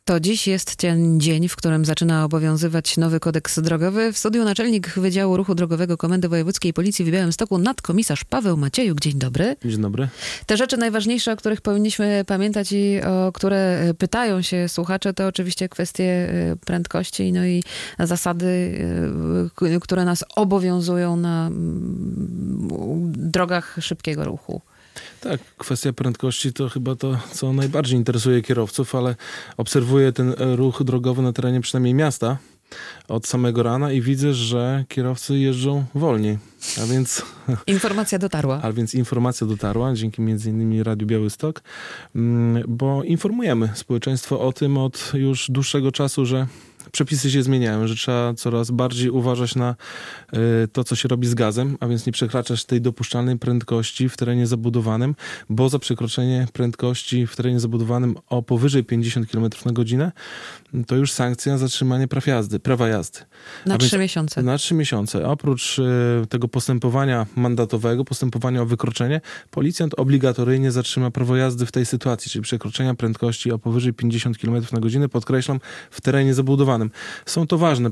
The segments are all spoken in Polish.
To dziś jest ten dzień, w którym zaczyna obowiązywać nowy kodeks drogowy. W studiu naczelnik Wydziału Ruchu Drogowego Komendy Wojewódzkiej Policji w Białymstoku nadkomisarz Paweł Maciejuk. Dzień dobry. Dzień dobry. Te rzeczy najważniejsze, o których powinniśmy pamiętać i o które pytają się słuchacze, to oczywiście kwestie prędkości, no i zasady, które nas obowiązują na drogach szybkiego ruchu. Tak, kwestia prędkości to chyba to, co najbardziej interesuje kierowców, ale obserwuję ten ruch drogowy na terenie przynajmniej miasta od samego rana i widzę, że kierowcy jeżdżą wolniej. A więc informacja dotarła. A więc informacja dotarła, dzięki m.in. Radiu Białystok, bo informujemy społeczeństwo o tym od już dłuższego czasu, że przepisy się zmieniają, że trzeba coraz bardziej uważać na to, co się robi z gazem, a więc nie przekraczać tej dopuszczalnej prędkości w terenie zabudowanym, bo za przekroczenie prędkości w terenie zabudowanym o powyżej 50 km na godzinę to już sankcja zatrzymanie prawa jazdy. Na 3 miesiące. Na 3 miesiące. Oprócz tego postępowania mandatowego, postępowania o wykroczenie, policjant obligatoryjnie zatrzyma prawo jazdy w tej sytuacji, czyli przekroczenia prędkości o powyżej 50 km na godzinę, podkreślam, w terenie zabudowanym. Są to ważne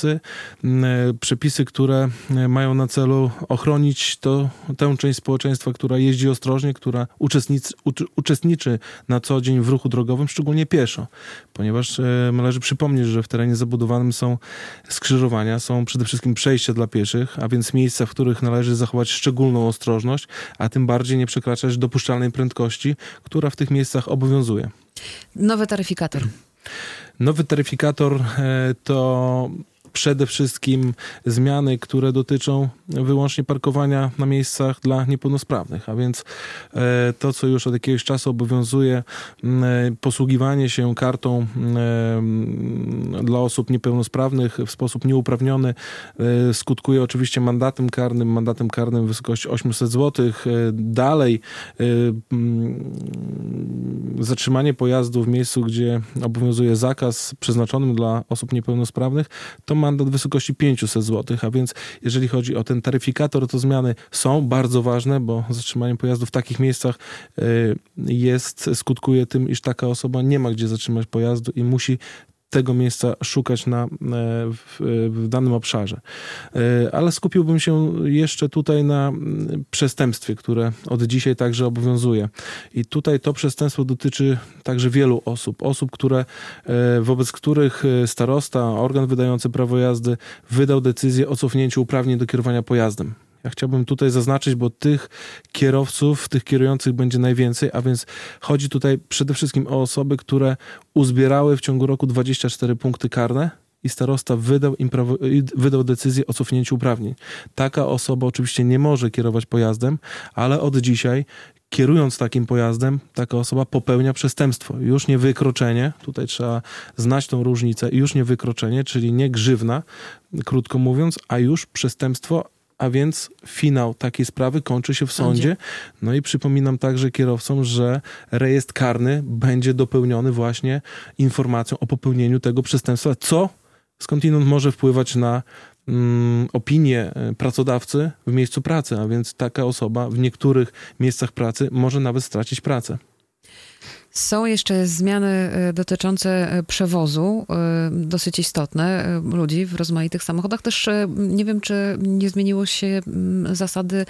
przepisy, które mają na celu ochronić tę część społeczeństwa, która jeździ ostrożnie, która uczestniczy na co dzień w ruchu drogowym, szczególnie pieszo, ponieważ należy przypomnieć, że w terenie zabudowanym są skrzyżowania, są przede wszystkim przejścia dla pieszych, a więc miejsca, w których należy zachować szczególną ostrożność, a tym bardziej nie przekraczać dopuszczalnej prędkości, która w tych miejscach obowiązuje. Nowy taryfikator. Nowy taryfikator to przede wszystkim zmiany, które dotyczą wyłącznie parkowania na miejscach dla niepełnosprawnych, a więc to, co już od jakiegoś czasu obowiązuje, posługiwanie się kartą dla osób niepełnosprawnych w sposób nieuprawniony skutkuje oczywiście mandatem karnym w wysokości 800 zł. Dalej zatrzymanie pojazdu w miejscu, gdzie obowiązuje zakaz przeznaczonym dla osób niepełnosprawnych, to mandat w wysokości 500 zł, a więc jeżeli chodzi o ten taryfikator, to zmiany są bardzo ważne, bo zatrzymanie pojazdu w takich miejscach skutkuje tym, iż taka osoba nie ma gdzie zatrzymać pojazdu i musi tego miejsca szukać w danym obszarze. Ale skupiłbym się jeszcze tutaj na przestępstwie, które od dzisiaj także obowiązuje. I tutaj to przestępstwo dotyczy także wielu osób, wobec których starosta, organ wydający prawo jazdy wydał decyzję o cofnięciu uprawnień do kierowania pojazdem. Ja chciałbym tutaj zaznaczyć, bo tych kierowców, tych kierujących będzie najwięcej, a więc chodzi tutaj przede wszystkim o osoby, które uzbierały w ciągu roku 24 punkty karne i starosta wydał decyzję o cofnięciu uprawnień. Taka osoba oczywiście nie może kierować pojazdem, ale od dzisiaj kierując takim pojazdem, taka osoba popełnia przestępstwo. Już nie wykroczenie, tutaj trzeba znać tą różnicę, już nie wykroczenie, czyli nie grzywna, krótko mówiąc, a już przestępstwo, a więc finał takiej sprawy kończy się w sądzie. No i przypominam także kierowcom, że rejestr karny będzie dopełniony właśnie informacją o popełnieniu tego przestępstwa, co skądinąd może wpływać na opinię pracodawcy w miejscu pracy, a więc taka osoba w niektórych miejscach pracy może nawet stracić pracę. Są jeszcze zmiany dotyczące przewozu, dosyć istotne, ludzi w rozmaitych samochodach. Też nie wiem, czy nie zmieniło się zasady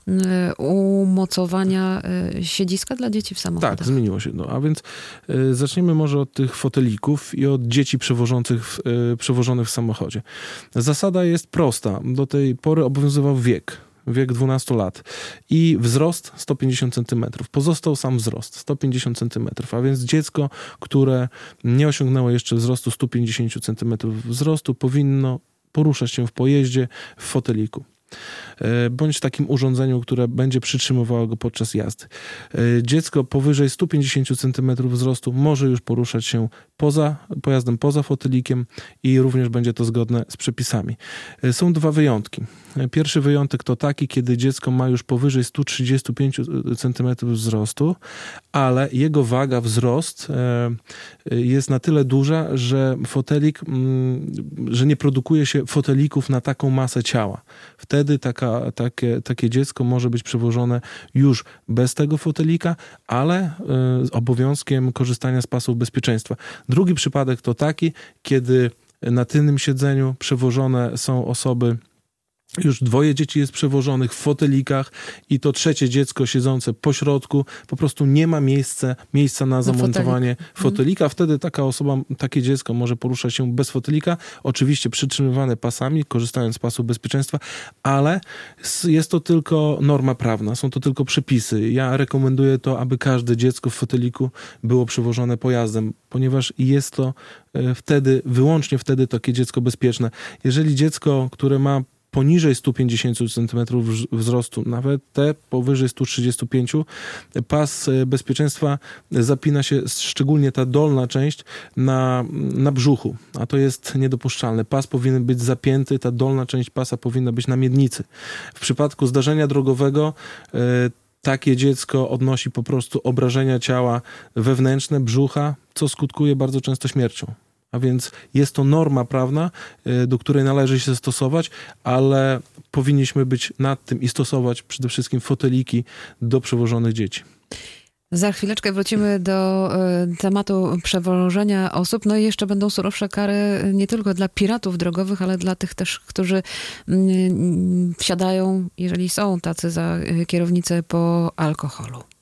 umocowania siedziska dla dzieci w samochodach. Tak, zmieniło się. No, a więc zacznijmy może od tych fotelików i od dzieci przewożonych w samochodzie. Zasada jest prosta. Do tej pory obowiązywał wiek 12 lat i wzrost 150 cm. Pozostał sam wzrost 150 cm, a więc dziecko, które nie osiągnęło jeszcze wzrostu 150 cm wzrostu, powinno poruszać się w pojeździe w foteliku bądź takim urządzeniu, które będzie przytrzymywało go podczas jazdy. Dziecko powyżej 150 cm wzrostu może już poruszać się pojazdem poza fotelikiem i również będzie to zgodne z przepisami. Są dwa wyjątki. Pierwszy wyjątek to taki, kiedy dziecko ma już powyżej 135 cm wzrostu, ale jego waga, wzrost jest na tyle duża, że że nie produkuje się fotelików na taką masę ciała. Wtedy takie dziecko może być przewożone już bez tego fotelika, ale z obowiązkiem korzystania z pasów bezpieczeństwa. Drugi przypadek to taki, kiedy na tylnym siedzeniu przewożone są osoby, już 2 dzieci jest przewożonych w fotelikach i to 3 dziecko siedzące po środku, po prostu nie ma miejsca na zamontowanie fotelika. Wtedy taka osoba, takie dziecko może poruszać się bez fotelika, oczywiście przytrzymywane pasami, korzystając z pasu bezpieczeństwa, ale jest to tylko norma prawna, są to tylko przepisy. Ja rekomenduję to, aby każde dziecko w foteliku było przewożone pojazdem, ponieważ jest to wyłącznie wtedy takie dziecko bezpieczne. Jeżeli dziecko, które ma poniżej 150 cm wzrostu, nawet te powyżej 135, pas bezpieczeństwa zapina się, szczególnie ta dolna część, na brzuchu, a to jest niedopuszczalne. Pas powinien być zapięty, ta dolna część pasa powinna być na miednicy. W przypadku zdarzenia drogowego takie dziecko odnosi po prostu obrażenia ciała wewnętrzne, brzucha, co skutkuje bardzo często śmiercią. A więc jest to norma prawna, do której należy się stosować, ale powinniśmy być nad tym i stosować przede wszystkim foteliki do przewożonych dzieci. Za chwileczkę wrócimy do tematu przewożenia osób. No i jeszcze będą surowsze kary nie tylko dla piratów drogowych, ale dla tych też, którzy wsiadają, jeżeli są tacy, za kierownicę po alkoholu.